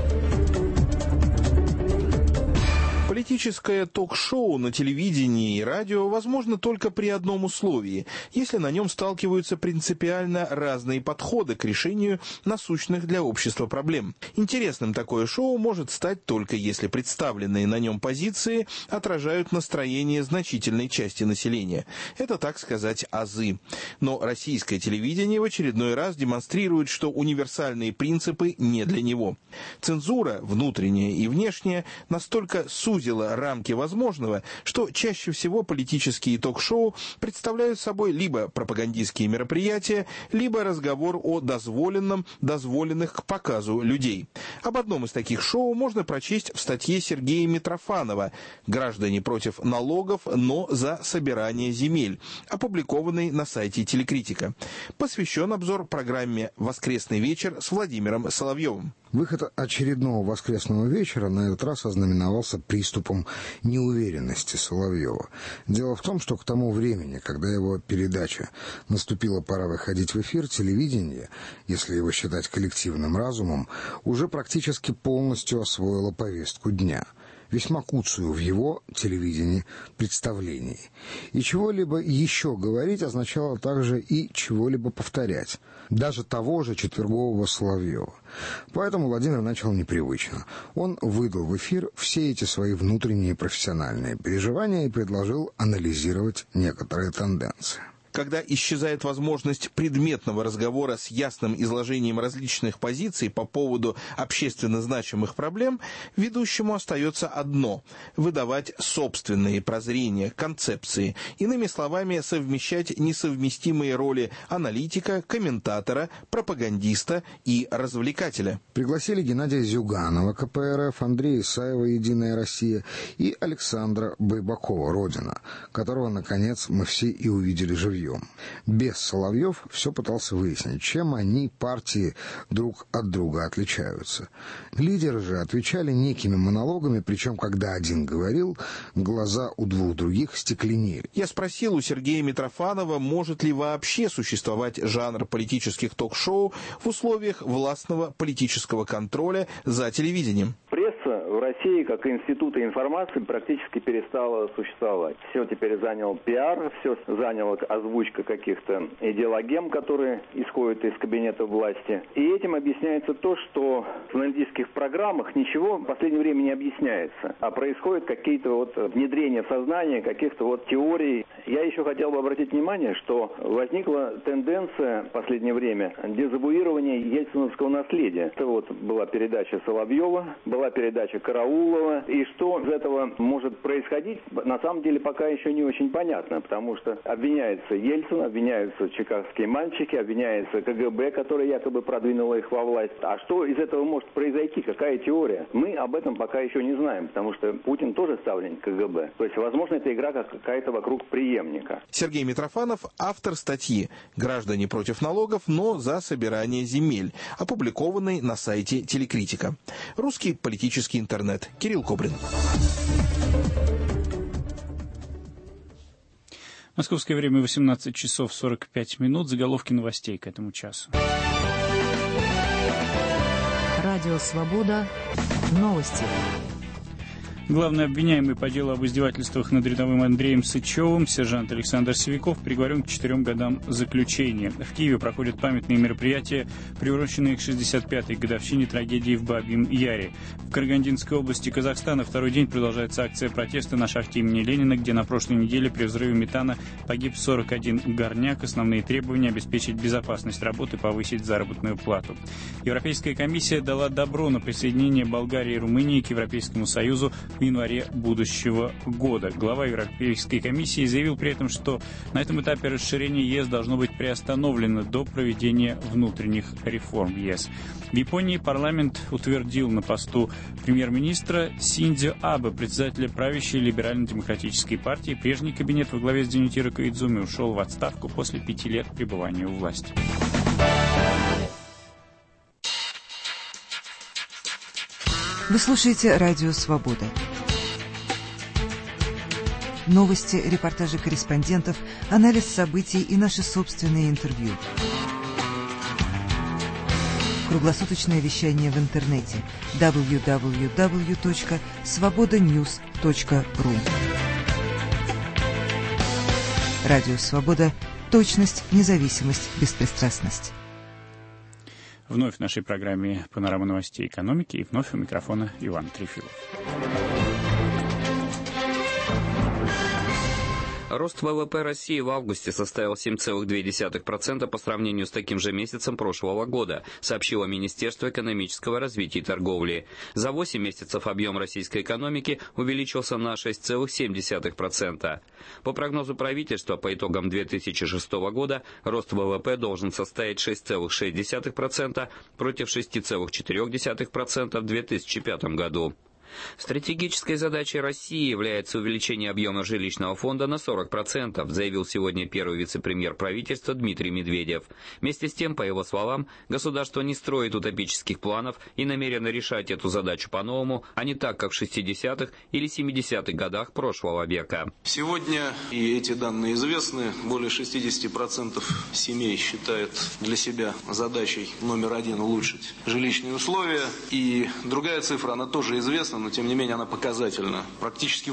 Политическое ток-шоу на телевидении и радио возможно только при одном условии, если на нем сталкиваются принципиально разные подходы к решению насущных для общества проблем. Интересным такое шоу может стать только если представленные на нем позиции отражают настроение значительной части населения. Это, так сказать, азы. Но российское телевидение в очередной раз демонстрирует, что универсальные принципы не для него. Цензура, внутренняя и внешняя, настолько сузила рамки возможного, что чаще всего политические ток-шоу представляют собой либо пропагандистские мероприятия, либо разговор о дозволенных к показу людей. Об одном из таких шоу можно прочесть в статье Сергея Митрофанова «Граждане против налогов, но за собирание земель», опубликованной на сайте Телекритика. Посвящен обзор программе «Воскресный вечер» с Владимиром Соловьевым. Выход очередного воскресного вечера на этот раз ознаменовался приступом неуверенности Соловьева. Дело в том, что к тому времени, когда его передача наступила пора выходить в эфир, телевидение, если его считать коллективным разумом, уже практически полностью освоило повестку дня, весьма куцую в его телевидении представлении. И чего-либо еще говорить означало также и чего-либо повторять, даже того же четвергового Соловьева. Поэтому Владимир начал непривычно. Он выдал в эфир все эти свои внутренние профессиональные переживания и предложил анализировать некоторые тенденции. Когда исчезает возможность предметного разговора с ясным изложением различных позиций по поводу общественно значимых проблем, ведущему остается одно – выдавать собственные прозрения, концепции, иными словами, совмещать несовместимые роли аналитика, комментатора, пропагандиста и развлекателя. Пригласили Геннадия Зюганова, КПРФ, Андрея Исаева, «Единая Россия» и Александра Байбакова, «Родина», которого, наконец, мы все и увидели живьем. Без Соловьев все пытался выяснить, чем они, партии, друг от друга отличаются. Лидеры же отвечали некими монологами, причем, когда один говорил, глаза у двух других стекленели. Я спросил у Сергея Митрофанова, может ли вообще существовать жанр политических ток-шоу в условиях властного политического контроля за телевидением. Пресса в России, как институт информации, практически перестала существовать. Все теперь занял пиар, все заняло озвучка каких-то идеологем, которые исходят из кабинета власти. И этим объясняется то, что в аналитических программах ничего в последнее время не объясняется, а происходят какие-то внедрения в сознание каких-то теорий. Я еще хотел бы обратить внимание, что возникла тенденция в последнее время дезавуирования ельциновского наследия. Это была передача Соловьева, была передача Караулова. И что из этого может происходить, на самом деле пока еще не очень понятно, потому что обвиняется Ельцин, обвиняются чикагские мальчики, обвиняется КГБ, которое якобы продвинуло их во власть. А что из этого может произойти? Какая теория? Мы об этом пока еще не знаем, потому что Путин тоже ставленник КГБ. То есть, возможно, это игра какая-то вокруг преемника. Сергей Митрофанов – автор статьи «Граждане против налогов, но за собирание земель», опубликованной на сайте Телекритика. Русский политический интернет. Кирилл Коблин. Московское время 18 часов 45 минут. Заголовки новостей к этому часу. Радио «Свобода». Новости. Главный обвиняемый по делу об издевательствах над рядовым Андреем Сычевым, сержант Александр Севяков, приговорен к 4 годам заключения. В Киеве проходят памятные мероприятия, приуроченные к 65-й годовщине трагедии в Бабьем Яре. В Карагандинской области Казахстана второй день продолжается акция протеста на шахте имени Ленина, где на прошлой неделе при взрыве метана погиб 41 горняк. Основные требования – обеспечить безопасность работы, повысить заработную плату. Европейская комиссия дала добро на присоединение Болгарии и Румынии к Европейскому Союзу в январе будущего года. Глава Европейской комиссии заявил при этом, что на этом этапе расширение ЕС должно быть приостановлено до проведения внутренних реформ ЕС. В Японии парламент утвердил на посту премьер-министра Синдзо Абе, председателя правящей либерально-демократической партии. Прежний кабинет во главе с Дзюнитиро Коидзуми ушел в отставку после 5 лет пребывания у власти. Вы слушаете «Радио Свобода». Новости, репортажи корреспондентов, анализ событий и наши собственные интервью. Круглосуточное вещание в интернете www.svobodanews.ru. Радио Свобода. Точность, независимость, беспристрастность. Вновь в нашей программе «Панорама новостей экономики» и вновь у микрофона Иван Трефилов. Рост ВВП России в августе составил 7,2% по сравнению с таким же месяцем прошлого года, сообщило Министерство экономического развития и торговли. За 8 месяцев объем российской экономики увеличился на 6,7%. По прогнозу правительства, по итогам 2006 года рост ВВП должен составить 6,6% против 6,4% в 2005 году. Стратегической задачей России является увеличение объема жилищного фонда на 40%, заявил сегодня первый вице-премьер правительства Дмитрий Медведев. Вместе с тем, по его словам, государство не строит утопических планов и намерено решать эту задачу по-новому, а не так, как в 60-х или 70-х годах прошлого века. Сегодня, и эти данные известны, более 60% семей считают для себя задачей номер один улучшить жилищные условия. И другая цифра, она тоже известна, но тем не менее она показательна. Практически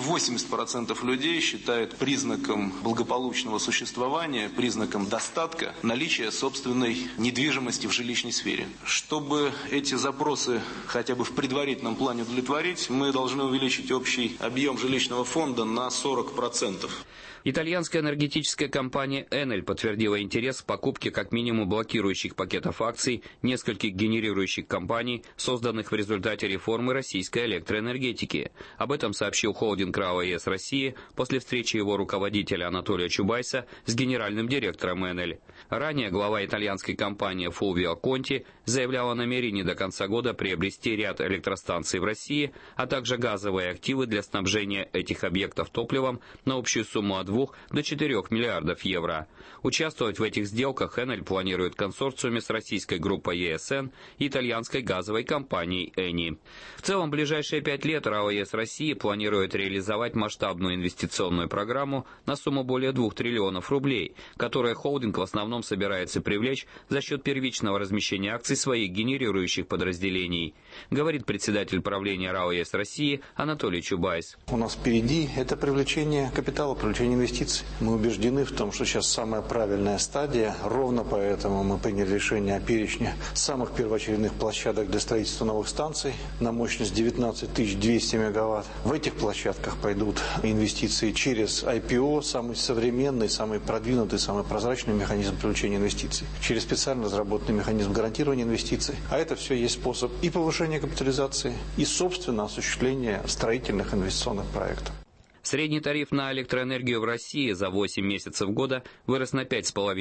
80% людей считают признаком благополучного существования, признаком достатка наличие собственной недвижимости в жилищной сфере. Чтобы эти запросы хотя бы в предварительном плане удовлетворить, мы должны увеличить общий объем жилищного фонда на 40%. Итальянская энергетическая компания Enel подтвердила интерес в покупке как минимум блокирующих пакетов акций нескольких генерирующих компаний, созданных в результате реформы российской электроэнергетики. Об этом сообщил холдинг РАО ЕС России после встречи его руководителя Анатолия Чубайса с генеральным директором Enel. Ранее глава итальянской компании Фулвио Конти заявлял о намерении до конца года приобрести ряд электростанций в России, а также газовые активы для снабжения этих объектов топливом на общую сумму от 2 до 4 миллиардов евро. Участвовать в этих сделках Enel планирует в консорциуме с российской группой ЕСН и итальянской газовой компанией Eni. В целом, в ближайшие 5 лет РАО ЕС России планирует реализовать масштабную инвестиционную программу на сумму более 2 триллионов рублей, которую холдинг в основном собирается привлечь за счет первичного размещения акций своих генерирующих подразделений, говорит председатель правления РАО ЕС России Анатолий Чубайс. У нас впереди это привлечение капитала, привлечение инвестиций. Мы убеждены в том, что сейчас самая правильная стадия. Ровно поэтому мы приняли решение о перечне самых первоочередных площадок для строительства новых станций на мощность 19 200 мегаватт. В этих площадках пойдут инвестиции через IPO, самый современный, самый продвинутый, самый прозрачный механизм привлечения инвестиций, через специально разработанный механизм гарантирования инвестиций. А это все есть способ и повышения капитализации, и, собственно, осуществления строительных инвестиционных проектов. Средний тариф на электроэнергию в России за 8 месяцев года вырос на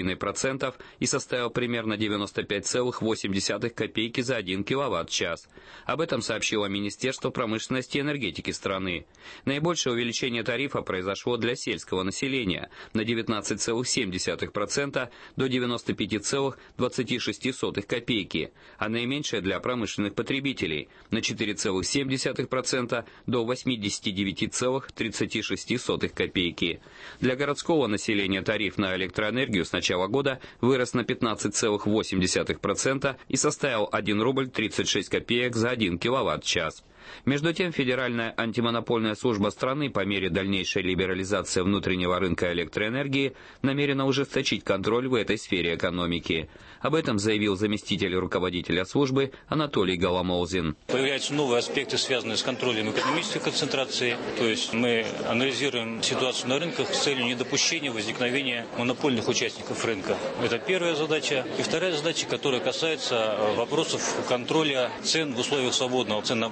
5,5% и составил примерно 95,8 копейки за 1 киловатт-час. Об этом сообщило Министерство промышленности и энергетики страны. Наибольшее увеличение тарифа произошло для сельского населения на 19,7% до 95,26 копейки, а наименьшее для промышленных потребителей на 4,7% до 89,36 копейки. Для городского населения тариф на электроэнергию с начала года вырос на 15,8% и составил 1 рубль 36 копеек за 1 киловатт-час. Между тем, Федеральная антимонопольная служба страны по мере дальнейшей либерализации внутреннего рынка электроэнергии намерена ужесточить контроль в этой сфере экономики. Об этом заявил заместитель руководителя службы Анатолий Голомолзин. Появляются новые аспекты, связанные с контролем экономической концентрации. То есть мы анализируем ситуацию на рынках с целью недопущения возникновения монопольных участников рынка. Это первая задача. И вторая задача, которая касается вопросов контроля цен в условиях свободного ценообразования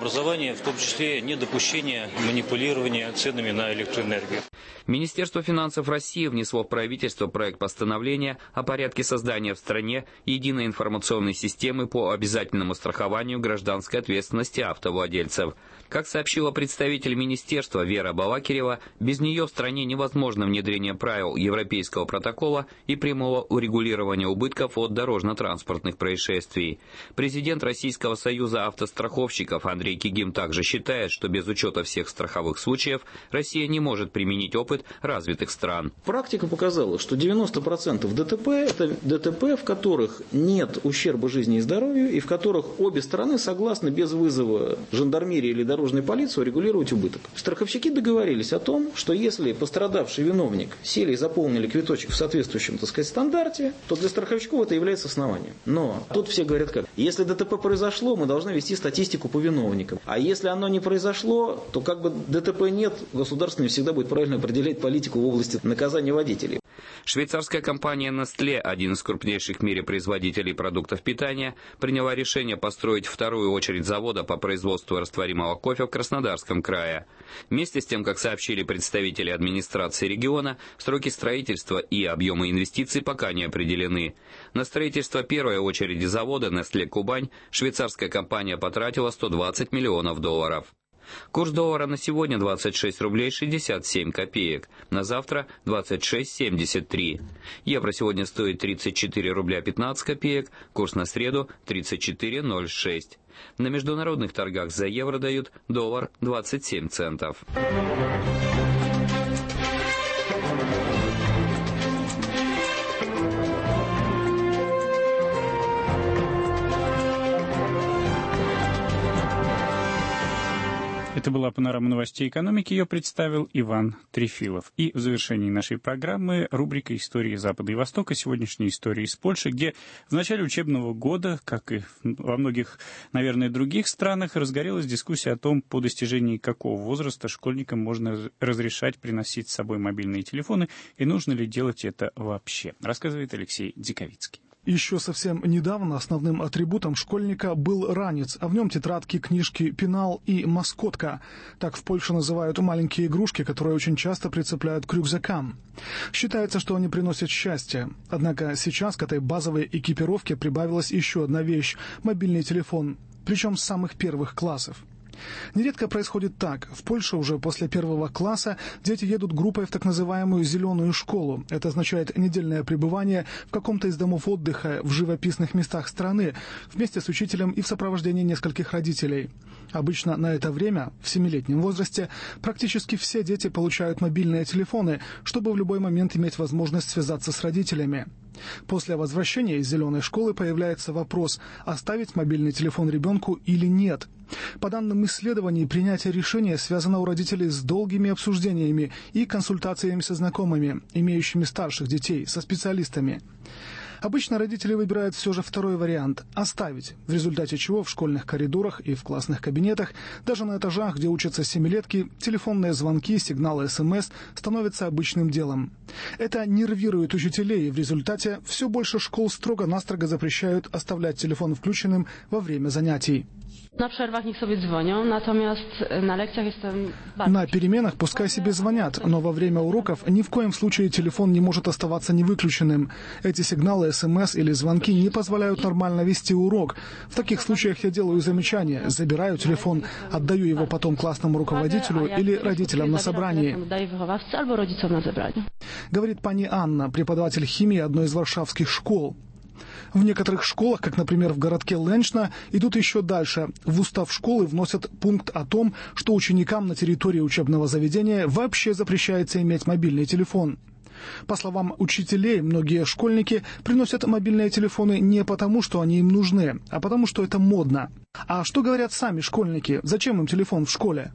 предупреждение, в том числе недопущение манипулирования ценами на электроэнергию. Министерство финансов России внесло в правительство проект постановления о порядке создания в стране единой информационной системы по обязательному страхованию гражданской ответственности автовладельцев. Как сообщила представитель министерства Вера Балакирева, без нее в стране невозможно внедрение правил Европейского протокола и прямого урегулирования убытков от дорожно-транспортных происшествий. Президент Российского союза автостраховщиков Андрей Кигим также считает, что без учета всех страховых случаев Россия не может применить опыт развитых стран. Практика показала, что 90% ДТП – это ДТП, в которых нет ущерба жизни и здоровью, и в которых обе стороны согласны без вызова жандармерии или дорожной полиции регулировать убыток. Страховщики договорились о том, что если пострадавший виновник сели и заполнили квиточек в соответствующем, так сказать, стандарте, то для страховщиков это является основанием. Но тут все говорят как? Если ДТП произошло, мы должны вести статистику по виновникам. А если оно не произошло, то как бы ДТП нет, государство не всегда будет правильно определять политику в области наказания водителей. Швейцарская компания Nestlé, один из крупнейших в мире производителей продуктов питания, приняла решение построить вторую очередь завода по производству растворимого кофе в Краснодарском крае. Вместе с тем, как сообщили представители администрации региона, сроки строительства и объемы инвестиций пока не определены. На строительство первой очереди завода Nestlé Кубань швейцарская компания потратила $120 миллионов. Курс доллара на сегодня 26 рублей 67 копеек, на завтра 26,73. Евро сегодня стоит 34 рубля 15 копеек, курс на среду 34,06. На международных торгах за евро дают доллар 27 центов. Это была панорама новостей экономики, ее представил Иван Трефилов. И в завершении нашей программы рубрика «Истории Запада и Востока», сегодняшняя история из Польши, где в начале учебного года, как и во многих, наверное, других странах, разгорелась дискуссия о том, по достижении какого возраста школьникам можно разрешать приносить с собой мобильные телефоны и нужно ли делать это вообще, рассказывает Алексей Диковицкий. Еще совсем недавно основным атрибутом школьника был ранец, а в нем тетрадки, книжки, пенал и маскотка. Так в Польше называют маленькие игрушки, которые очень часто прицепляют к рюкзакам. Считается, что они приносят счастье. Однако сейчас к этой базовой экипировке прибавилась еще одна вещь – мобильный телефон, причем с самых первых классов. Нередко происходит так. В Польше уже после 1 класса дети едут группой в так называемую «зеленую школу». Это означает недельное пребывание в каком-то из домов отдыха в живописных местах страны, вместе с учителем и в сопровождении нескольких родителей. Обычно на это время, в 7-летнем возрасте, практически все дети получают мобильные телефоны, чтобы в любой момент иметь возможность связаться с родителями. После возвращения из зеленой школы появляется вопрос, оставить мобильный телефон ребенку или нет. По данным исследований, принятие решения связано у родителей с долгими обсуждениями и консультациями со знакомыми, имеющими старших детей, со специалистами. Обычно родители выбирают все же второй вариант – оставить, в результате чего в школьных коридорах и в классных кабинетах, даже на этажах, где учатся 7-летки, телефонные звонки, сигналы СМС становятся обычным делом. Это нервирует учителей, и в результате все больше школ строго-настрого запрещают оставлять телефон включенным во время занятий. На przerwach niech sobie dzwonią, natomiast na lekcjach jestem... На переменах пускай себе звонят, но во время уроков ни в коем случае телефон не может оставаться невыключенным. Эти сигналы, СМС или звонки не позволяют нормально вести урок. В таких случаях я делаю замечание, забираю телефон, отдаю его потом классному руководителю или родителям на собрании. Говорит пани Анна, преподаватель химии одной из варшавских школ. В некоторых школах, как, например, в городке Ленчна, идут еще дальше. В устав школы вносят пункт о том, что ученикам на территории учебного заведения вообще запрещается иметь мобильный телефон. По словам учителей, многие школьники приносят мобильные телефоны не потому, что они им нужны, а потому, что это модно. А что говорят сами школьники? Зачем им телефон в школе?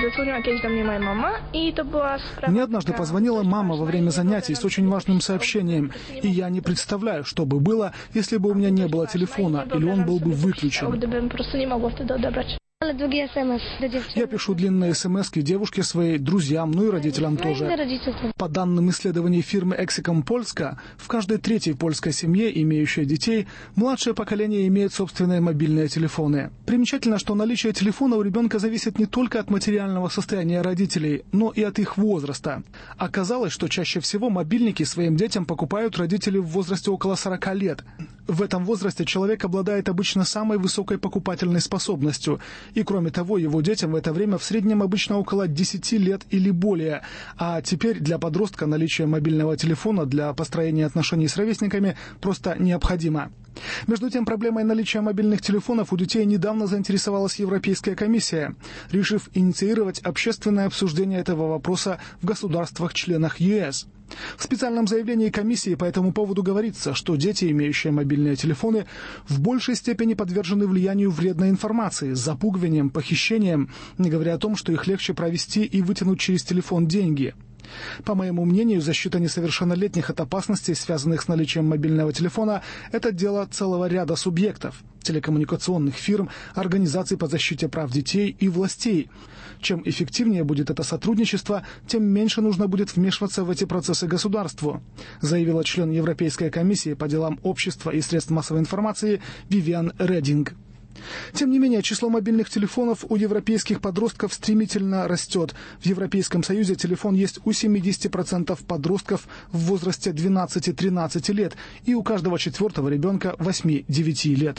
Мне однажды позвонила мама во время занятий с очень важным сообщением, и я не представляю, что бы было, если бы у меня не было телефона, или он был бы выключен. Я пишу длинные смс-ки девушке своей, друзьям, ну и родителям тоже. По данным исследований фирмы Exicom Polska, в каждой третьей польской семье, имеющей детей, младшее поколение имеет собственные мобильные телефоны. Примечательно, что наличие телефона у ребенка зависит не только от материального состояния родителей, но и от их возраста. Оказалось, что чаще всего мобильники своим детям покупают родители в возрасте около 40 лет. В этом возрасте человек обладает обычно самой высокой покупательной способностью, и кроме того, его детям в это время в среднем обычно около 10 лет или более. А теперь для подростка наличие мобильного телефона для построения отношений с ровесниками просто необходимо. Между тем, проблемой наличия мобильных телефонов у детей недавно заинтересовалась Европейская комиссия, решив инициировать общественное обсуждение этого вопроса в государствах-членах ЕС. В специальном заявлении комиссии по этому поводу говорится, что дети, имеющие мобильные телефоны, в большей степени подвержены влиянию вредной информации, запугиванием, похищением, не говоря о том, что их легче провести и вытянуть через телефон деньги. По моему мнению, защита несовершеннолетних от опасностей, связанных с наличием мобильного телефона, это дело целого ряда субъектов – телекоммуникационных фирм, организаций по защите прав детей и властей. Чем эффективнее будет это сотрудничество, тем меньше нужно будет вмешиваться в эти процессы государству, заявила член Европейской комиссии по делам общества и средств массовой информации Вивиан Рединг. Тем не менее, число мобильных телефонов у европейских подростков стремительно растет. В Европейском Союзе телефон есть у 70% подростков в возрасте 12-13 лет и у каждого четвертого ребенка 8-9 лет.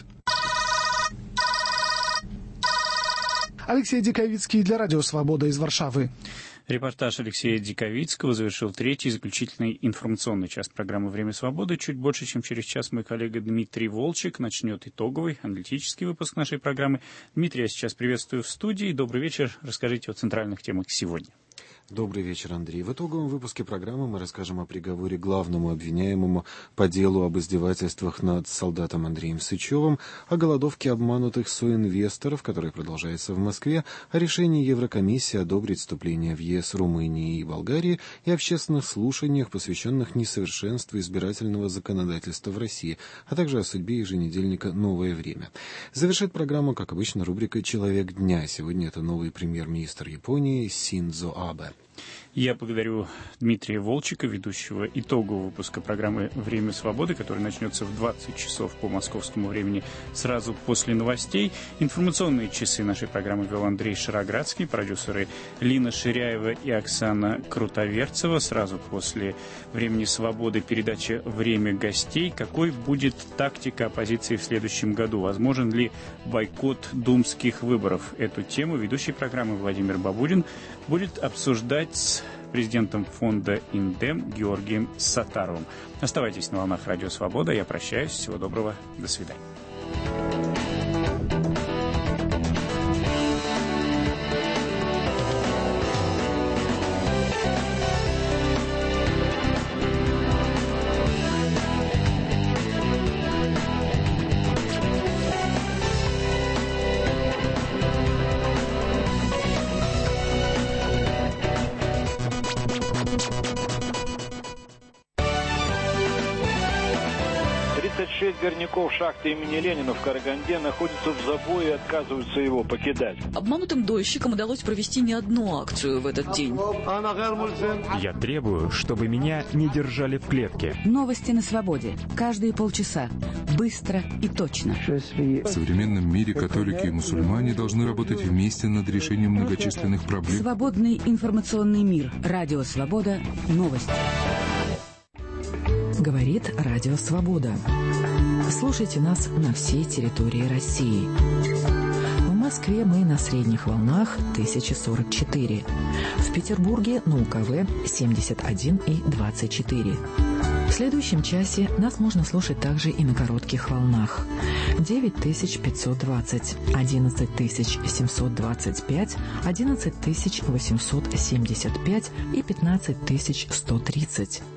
Алексей Диковицкий для Радио Свобода из Варшавы. Репортаж Алексея Диковицкого завершил третий заключительный информационный час программы «Время свободы». Чуть больше, чем через час, мой коллега Дмитрий Волчек начнет итоговый аналитический выпуск нашей программы. Дмитрий, я сейчас приветствую в студии. Добрый вечер. Расскажите о центральных темах сегодня. Добрый вечер, Андрей. В итоговом выпуске программы мы расскажем о приговоре главному обвиняемому по делу об издевательствах над солдатом Андреем Сычевым, о голодовке обманутых соинвесторов, которая продолжается в Москве, о решении Еврокомиссии одобрить вступление в ЕС Румынии и Болгарии и общественных слушаниях, посвященных несовершенству избирательного законодательства в России, а также о судьбе еженедельника «Новое время». Завершит программу, как обычно, рубрика «Человек дня». Сегодня это новый премьер-министр Японии Синдзо Абе. Я благодарю Дмитрия Волчека, ведущего итогового выпуска программы «Время свободы», который начнется в 20 часов по московскому времени сразу после новостей. Информационные часы нашей программы вел Андрей Шароградский, продюсеры Лина Ширяева и Оксана Крутоверцева. Сразу после «Времени свободы» передача «Время гостей». Какой будет тактика оппозиции в следующем году? Возможен ли бойкот думских выборов? Эту тему ведущий программы Владимир Бабудин будет обсуждать с президентом фонда «Индем» Георгием Саттаровым. Оставайтесь на волнах Радио Свобода. Я прощаюсь. Всего доброго. До свидания. Горняков шахты имени Ленина в Караганде находятся в забое и отказываются его покидать. Обманутым дольщикам удалось провести не одну акцию в этот день. Я требую, чтобы меня не держали в клетке. Новости на свободе. Каждые полчаса. Быстро и точно. В современном мире католики и мусульмане должны работать вместе над решением многочисленных проблем. Свободный информационный мир. Радио Свобода. Новости. Говорит Радио Свобода. Слушайте нас на всей территории России. В Москве мы на средних волнах 1044. В Петербурге на УКВ 71 и 24. В следующем часе нас можно слушать также и на коротких волнах. 9520, 11725, 11875 и 15130.